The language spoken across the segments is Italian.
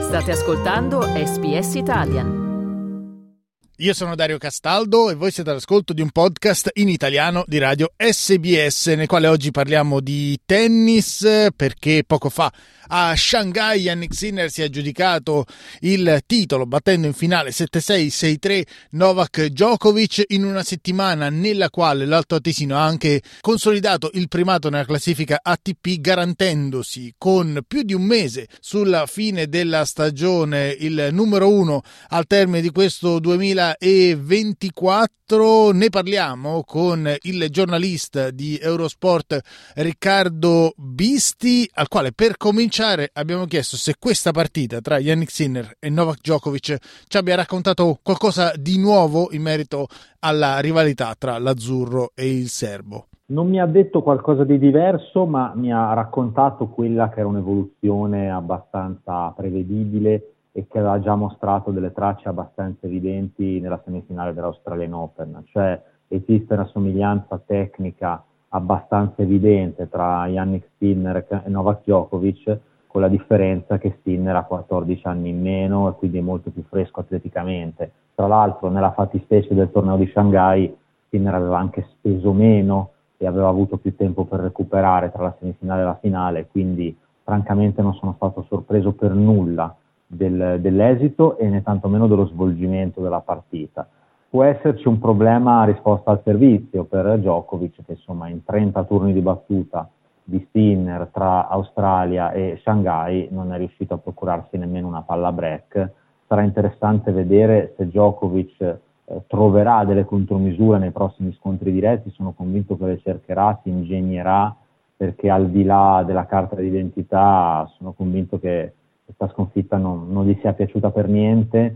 State ascoltando SBS Italian. Io sono Dario Castaldo e voi siete all'ascolto di un podcast in italiano di radio SBS, nel quale oggi parliamo di tennis, perché poco fa a Shanghai Jannik Sinner si è aggiudicato il titolo battendo in finale 7-6, 6-3 Novak Djokovic, in una settimana nella quale l'Alto Atesino ha anche consolidato il primato nella classifica ATP, garantendosi con più di un mese sulla fine della stagione il numero uno al termine di questo 2024. Ne parliamo con il giornalista di Eurosport Riccardo Bisti, al quale per cominciare abbiamo chiesto se questa partita tra Jannik Sinner e Novak Djokovic ci abbia raccontato qualcosa di nuovo in merito alla rivalità tra l'azzurro e il serbo. Non mi ha detto qualcosa di diverso, ma mi ha raccontato quella che era un'evoluzione abbastanza prevedibile e che aveva già mostrato delle tracce abbastanza evidenti nella semifinale dell'Australian Open, cioè esiste una somiglianza tecnica abbastanza evidente tra Jannik Sinner e Novak Djokovic, con la differenza che Sinner ha 14 anni in meno e quindi è molto più fresco atleticamente. Tra l'altro nella fattispecie del torneo di Shanghai Sinner aveva anche speso meno e aveva avuto più tempo per recuperare tra la semifinale e la finale, quindi francamente non sono stato sorpreso per nulla dell'esito e né tantomeno dello svolgimento della partita. Può esserci un problema a risposta al servizio per Djokovic, che insomma in 30 turni di battuta di Sinner tra Australia e Shanghai non è riuscito a procurarsi nemmeno una palla break. Sarà interessante vedere se Djokovic troverà delle contromisure nei prossimi scontri diretti. Sono convinto che le cercherà, si ingegnerà, perché al di là della carta d'identità sono convinto che questa sconfitta non gli sia piaciuta per niente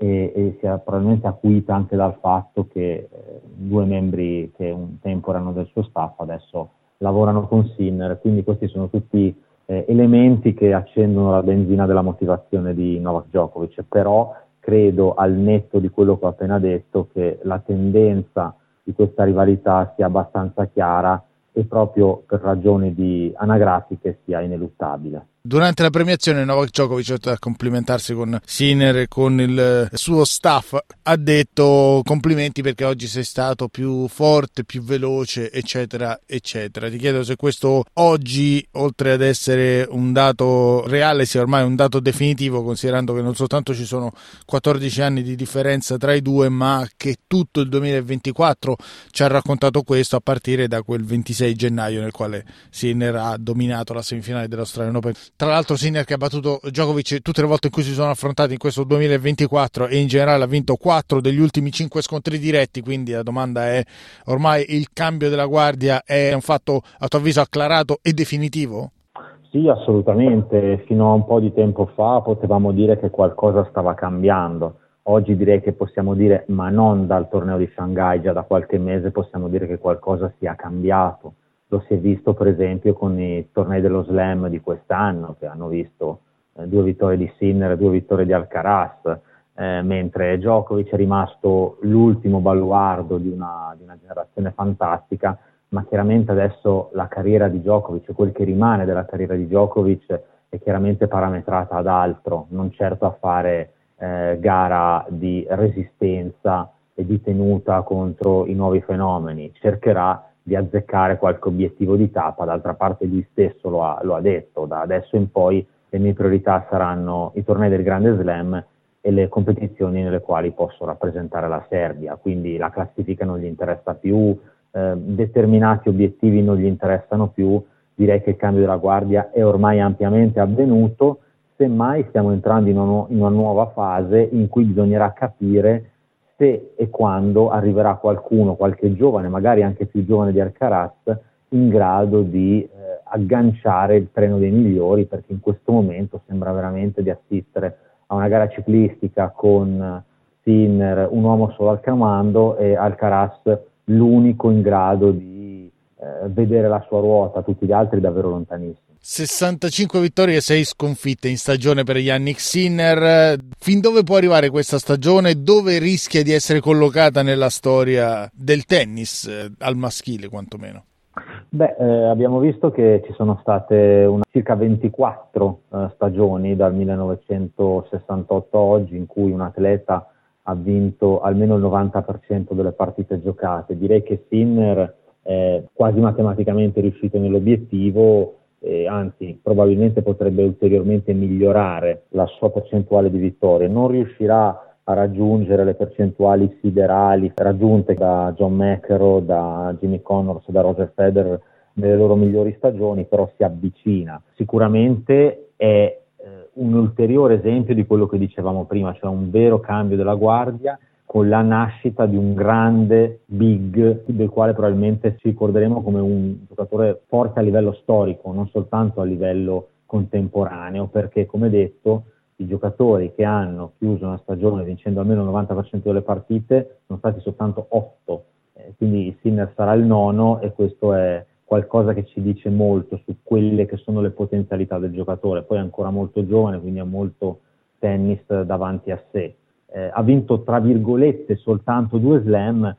e sia probabilmente acuita anche dal fatto che due membri che un tempo erano del suo staff adesso lavorano con Sinner, quindi questi sono tutti elementi che accendono la benzina della motivazione di Novak Djokovic, però credo, al netto di quello che ho appena detto, che la tendenza di questa rivalità sia abbastanza chiara e proprio per ragioni anagrafiche sia ineluttabile. Durante la premiazione Novak Djokovic, oltre a complimentarsi con Sinner e con il suo staff, ha detto complimenti perché oggi sei stato più forte, più veloce, eccetera, eccetera. Ti chiedo se questo oggi, oltre ad essere un dato reale, sia ormai un dato definitivo, considerando che non soltanto ci sono 14 anni di differenza tra i due, ma che tutto il 2024 ci ha raccontato questo a partire da quel 26 gennaio nel quale Sinner ha dominato la semifinale dell'Australian Open. Tra l'altro Sinner che ha battuto Djokovic tutte le volte in cui si sono affrontati in questo 2024 e in generale ha vinto 4 degli ultimi 5 scontri diretti, quindi la domanda è: ormai il cambio della guardia è un fatto a tuo avviso acclarato e definitivo? Sì, assolutamente. Fino a un po' di tempo fa potevamo dire che qualcosa stava cambiando. Oggi direi che possiamo dire, ma non dal torneo di Shanghai, già da qualche mese possiamo dire che qualcosa sia cambiato. Lo si è visto per esempio con i tornei dello Slam di quest'anno, che hanno visto 2 vittorie di Sinner e 2 vittorie di Alcaraz, mentre Djokovic è rimasto l'ultimo baluardo di una generazione fantastica, ma chiaramente adesso la carriera di Djokovic, quel che rimane della carriera di Djokovic, è chiaramente parametrata ad altro, non certo a fare gara di resistenza e di tenuta contro i nuovi fenomeni. Cercherà di azzeccare qualche obiettivo di tappa. D'altra parte lui stesso lo ha detto: da adesso in poi le mie priorità saranno i tornei del Grande Slam e le competizioni nelle quali posso rappresentare la Serbia, quindi la classifica non gli interessa più, determinati obiettivi non gli interessano più. Direi che il cambio della guardia è ormai ampiamente avvenuto, semmai stiamo entrando in una nuova fase in cui bisognerà capire se e quando arriverà qualcuno, qualche giovane, magari anche più giovane di Alcaraz, in grado di agganciare il treno dei migliori, perché in questo momento sembra veramente di assistere a una gara ciclistica con Sinner, un uomo solo al comando, e Alcaraz l'unico in grado di vedere la sua ruota, tutti gli altri davvero lontanissimi. 65 vittorie e 6 sconfitte in stagione per Jannik Sinner. Fin dove può arrivare questa stagione? Dove rischia di essere collocata nella storia del tennis, al maschile quantomeno? Abbiamo visto che ci sono state circa 24 stagioni dal 1968 a oggi in cui un atleta ha vinto almeno il 90% delle partite giocate. Direi che Sinner è quasi matematicamente riuscito nell'obiettivo, anzi probabilmente potrebbe ulteriormente migliorare la sua percentuale di vittorie. Non riuscirà a raggiungere le percentuali siderali raggiunte da John McEnroe, da Jimmy Connors, da Roger Federer nelle loro migliori stagioni, però si avvicina. Sicuramente è un ulteriore esempio di quello che dicevamo prima, cioè un vero cambio della guardia con la nascita di un grande big del quale probabilmente ci ricorderemo come un giocatore forte a livello storico, non soltanto a livello contemporaneo, perché come detto i giocatori che hanno chiuso una stagione vincendo almeno il 90% delle partite sono stati soltanto 8, quindi Sinner sarà il nono e questo è qualcosa che ci dice molto su quelle che sono le potenzialità del giocatore. Poi è ancora molto giovane, quindi ha molto tennis davanti a sé. Ha vinto tra virgolette soltanto 2 slam,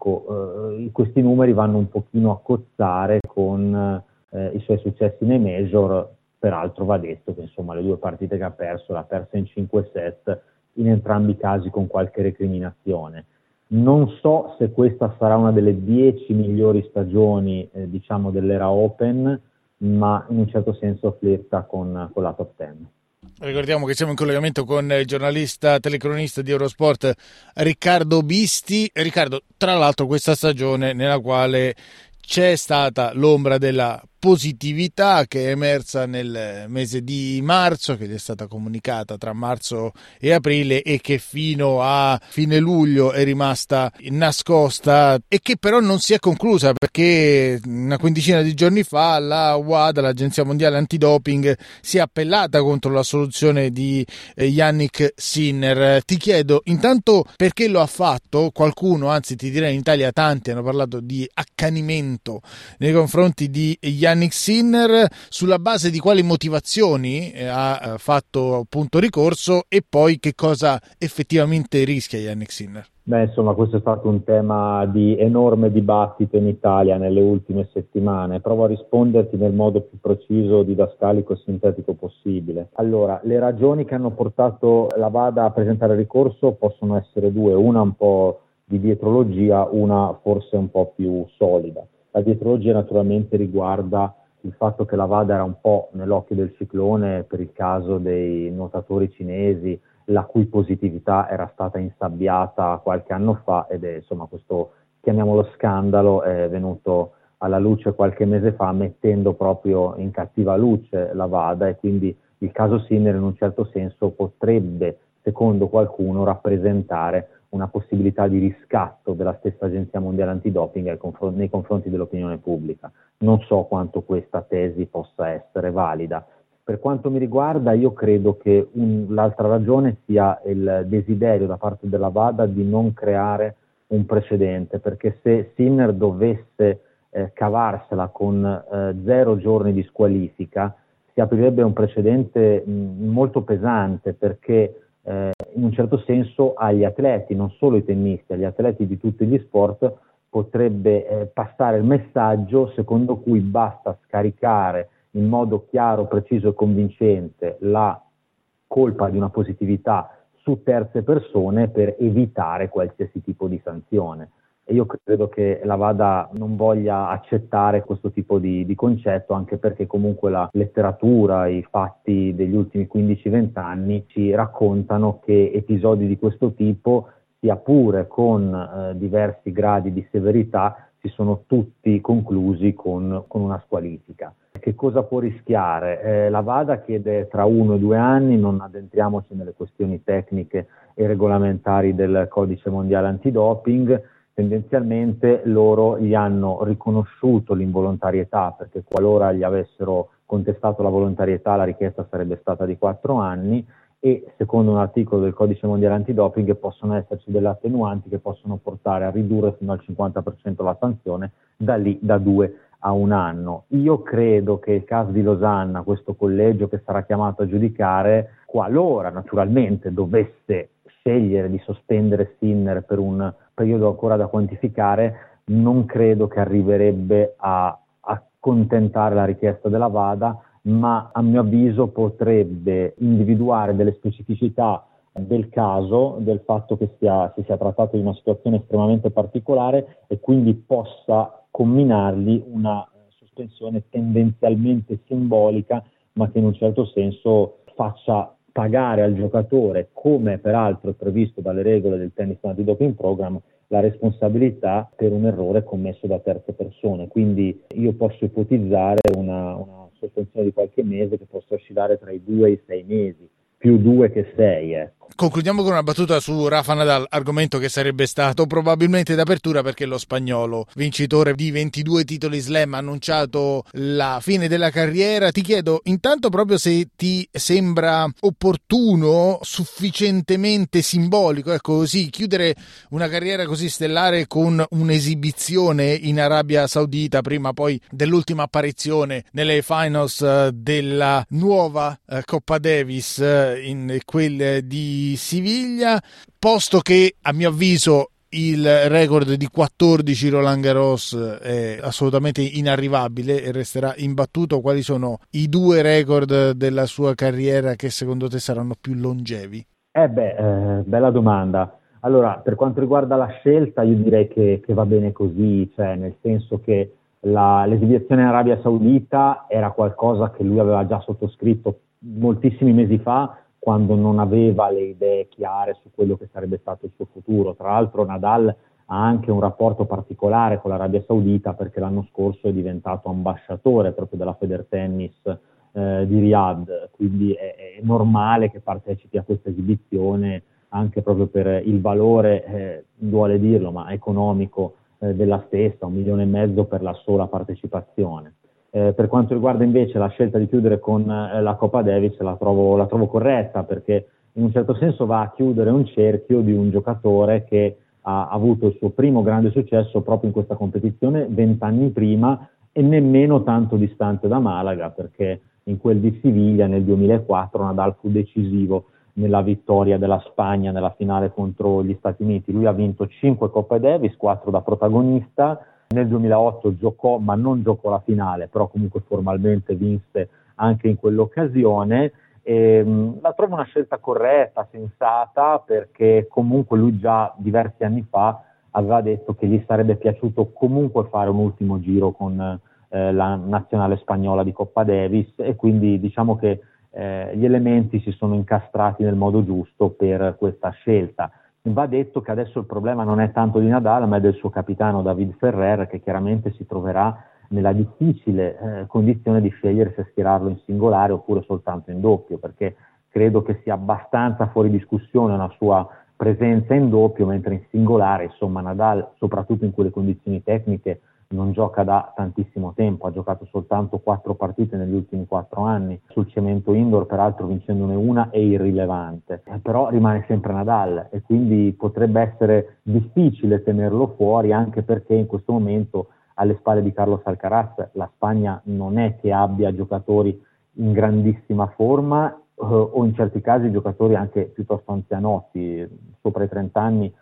ecco, questi numeri vanno un pochino a cozzare con i suoi successi nei major. Peraltro va detto che insomma le 2 partite che ha perso l'ha persa in 5 set, in entrambi i casi con qualche recriminazione. Non so se questa sarà una delle 10 migliori stagioni diciamo dell'era Open, ma in un certo senso flirta con la top 10. Ricordiamo che siamo in collegamento con il giornalista telecronista di Eurosport Riccardo Bisti. Riccardo, tra l'altro questa stagione nella quale c'è stata l'ombra della positività che è emersa nel mese di marzo, che gli è stata comunicata tra marzo e aprile e che fino a fine luglio è rimasta nascosta e che però non si è conclusa, perché una quindicina di giorni fa la WADA, l'Agenzia Mondiale Antidoping, si è appellata contro la soluzione di Jannik Sinner. Ti chiedo intanto perché lo ha fatto. Qualcuno, anzi ti direi in Italia tanti, hanno parlato di accanimento nei confronti di Jannik Sinner, sulla base di quali motivazioni ha fatto appunto ricorso e poi che cosa effettivamente rischia Jannik Sinner. Insomma, questo è stato un tema di enorme dibattito in Italia nelle ultime settimane. Provo a risponderti nel modo più preciso, didascalico e sintetico possibile. Allora, le ragioni che hanno portato la WADA a presentare ricorso possono essere 2, una un po' di dietrologia, una forse un po' più solida. La dietrologia naturalmente riguarda il fatto che la WADA era un po' nell'occhio del ciclone per il caso dei nuotatori cinesi, la cui positività era stata insabbiata qualche anno fa ed è insomma questo, chiamiamolo scandalo, è venuto alla luce qualche mese fa mettendo proprio in cattiva luce la WADA e quindi il caso Sinner in un certo senso potrebbe, secondo qualcuno, rappresentare una possibilità di riscatto della stessa Agenzia Mondiale Antidoping nei confronti dell'opinione pubblica. Non so quanto questa tesi possa essere valida. Per quanto mi riguarda, io credo che l'altra ragione sia il desiderio da parte della WADA di non creare un precedente, perché se Sinner dovesse cavarsela con 0 giorni di squalifica, si aprirebbe un precedente molto pesante, perché in un certo senso agli atleti, non solo i tennisti, agli atleti di tutti gli sport potrebbe passare il messaggio secondo cui basta scaricare in modo chiaro, preciso e convincente la colpa di una positività su terze persone per evitare qualsiasi tipo di sanzione. E io credo che la WADA non voglia accettare questo tipo di concetto, anche perché comunque la letteratura, i fatti degli ultimi 15-20 anni ci raccontano che episodi di questo tipo, sia pure con diversi gradi di severità, si sono tutti conclusi con una squalifica. Che cosa può rischiare? La WADA chiede tra 1 e 2 anni, non addentriamoci nelle questioni tecniche e regolamentari del Codice Mondiale Antidoping. Tendenzialmente loro gli hanno riconosciuto l'involontarietà, perché qualora gli avessero contestato la volontarietà la richiesta sarebbe stata di 4 anni e secondo un articolo del Codice Mondiale Antidoping possono esserci delle attenuanti che possono portare a ridurre fino al 50% la sanzione, da lì da 2 a 1 anno. Io credo che il caso di Losanna, questo collegio che sarà chiamato a giudicare, qualora naturalmente dovesse scegliere di sospendere Sinner per un periodo ancora da quantificare, non credo che arriverebbe a accontentare la richiesta della WADA, ma a mio avviso potrebbe individuare delle specificità del caso, del fatto che si sia trattato di una situazione estremamente particolare e quindi possa comminargli una sospensione tendenzialmente simbolica, ma che in un certo senso faccia pagare al giocatore, come peraltro è previsto dalle regole del Tennis Anti-Doping Program, la responsabilità per un errore commesso da terze persone. Quindi io posso ipotizzare una sospensione di qualche mese che possa oscillare tra i 2 e i 6 mesi, più 2 che 6, ecco. Concludiamo con una battuta su Rafa Nadal, argomento che sarebbe stato probabilmente d'apertura perché lo spagnolo, vincitore di 22 titoli slam, ha annunciato la fine della carriera. Ti chiedo intanto proprio se ti sembra opportuno, sufficientemente simbolico, ecco così, chiudere una carriera così stellare con un'esibizione in Arabia Saudita, prima poi dell'ultima apparizione nelle finals della nuova Coppa Davis in quelle di Siviglia, posto che a mio avviso il record di 14 Roland Garros è assolutamente inarrivabile e resterà imbattuto. Quali sono i 2 record della sua carriera che secondo te saranno più longevi? Bella domanda. Allora, per quanto riguarda la scelta, io direi che va bene così, cioè nel senso che l'esibizione in Arabia Saudita era qualcosa che lui aveva già sottoscritto moltissimi mesi fa, quando non aveva le idee chiare su quello che sarebbe stato il suo futuro. Tra l'altro Nadal ha anche un rapporto particolare con l'Arabia Saudita, perché l'anno scorso è diventato ambasciatore proprio della Federtennis di Riyadh, quindi è normale che partecipi a questa esibizione anche proprio per il valore, duole dirlo, ma economico della stessa, 1,5 milioni per la sola partecipazione. Per quanto riguarda invece la scelta di chiudere con la Coppa Davis, la trovo corretta, perché in un certo senso va a chiudere un cerchio di un giocatore che ha avuto il suo primo grande successo proprio in questa competizione 20 anni prima e nemmeno tanto distante da Malaga, perché in quel di Siviglia nel 2004 Nadal fu decisivo nella vittoria della Spagna nella finale contro gli Stati Uniti. Lui ha vinto 5 Coppe Davis, 4 da protagonista. Nel 2008 giocò, ma non giocò la finale, però comunque formalmente vinse anche in quell'occasione. La trovo una scelta corretta, sensata, perché comunque lui già diversi anni fa aveva detto che gli sarebbe piaciuto comunque fare un ultimo giro con la nazionale spagnola di Coppa Davis, e quindi diciamo che gli elementi si sono incastrati nel modo giusto per questa scelta. Va detto che adesso il problema non è tanto di Nadal, ma è del suo capitano David Ferrer, che chiaramente si troverà nella difficile condizione di scegliere se schierarlo in singolare oppure soltanto in doppio, perché credo che sia abbastanza fuori discussione una sua presenza in doppio, mentre in singolare, insomma, Nadal, soprattutto in quelle condizioni tecniche, non gioca da tantissimo tempo, ha giocato soltanto 4 partite negli ultimi 4 anni, sul cemento indoor, peraltro vincendone una è irrilevante, però rimane sempre Nadal e quindi potrebbe essere difficile tenerlo fuori, anche perché in questo momento alle spalle di Carlos Alcaraz la Spagna non è che abbia giocatori in grandissima forma o in certi casi giocatori anche piuttosto anzianotti, sopra i 30 anni.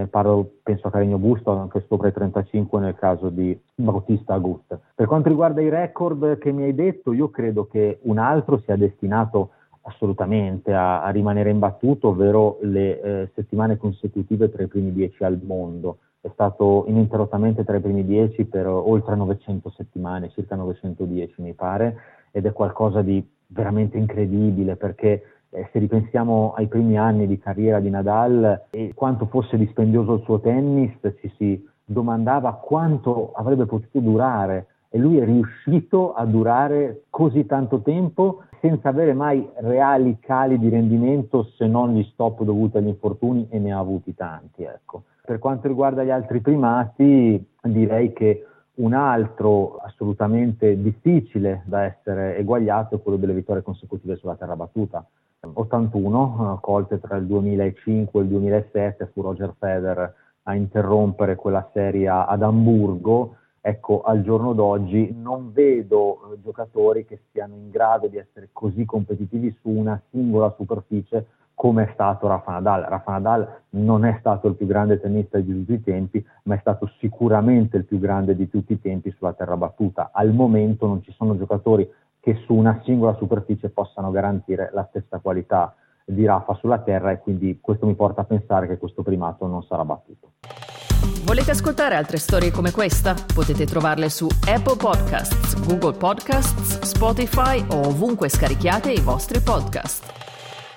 Penso a Carreño Busta, anche sopra i 35 nel caso di Bautista Agut. Per quanto riguarda i record che mi hai detto, io credo che un altro sia destinato assolutamente a rimanere imbattuto, ovvero le settimane consecutive tra i primi 10 al mondo. È stato ininterrottamente tra i primi 10 per oltre 900 settimane, circa 910 mi pare, ed è qualcosa di veramente incredibile, perché se ripensiamo ai primi anni di carriera di Nadal e quanto fosse dispendioso il suo tennis, ci si domandava quanto avrebbe potuto durare, e lui è riuscito a durare così tanto tempo senza avere mai reali cali di rendimento, se non gli stop dovuti agli infortuni, e ne ha avuti tanti, ecco. Per quanto riguarda gli altri primati, direi che un altro assolutamente difficile da essere eguagliato è quello delle vittorie consecutive sulla terra battuta. 81, colte tra il 2005 e il 2007, fu Roger Federer a interrompere quella serie ad Amburgo. Ecco, al giorno d'oggi non vedo giocatori che siano in grado di essere così competitivi su una singola superficie come è stato Rafa Nadal. Rafa Nadal non è stato il più grande tennista di tutti i tempi, ma è stato sicuramente il più grande di tutti i tempi sulla terra battuta. Al momento non ci sono giocatori che su una singola superficie possano garantire la stessa qualità di Rafa sulla terra, e quindi questo mi porta a pensare che questo primato non sarà battuto. Volete ascoltare altre storie come questa? Potete trovarle su Apple Podcasts, Google Podcasts, Spotify o ovunque scarichiate i vostri podcast.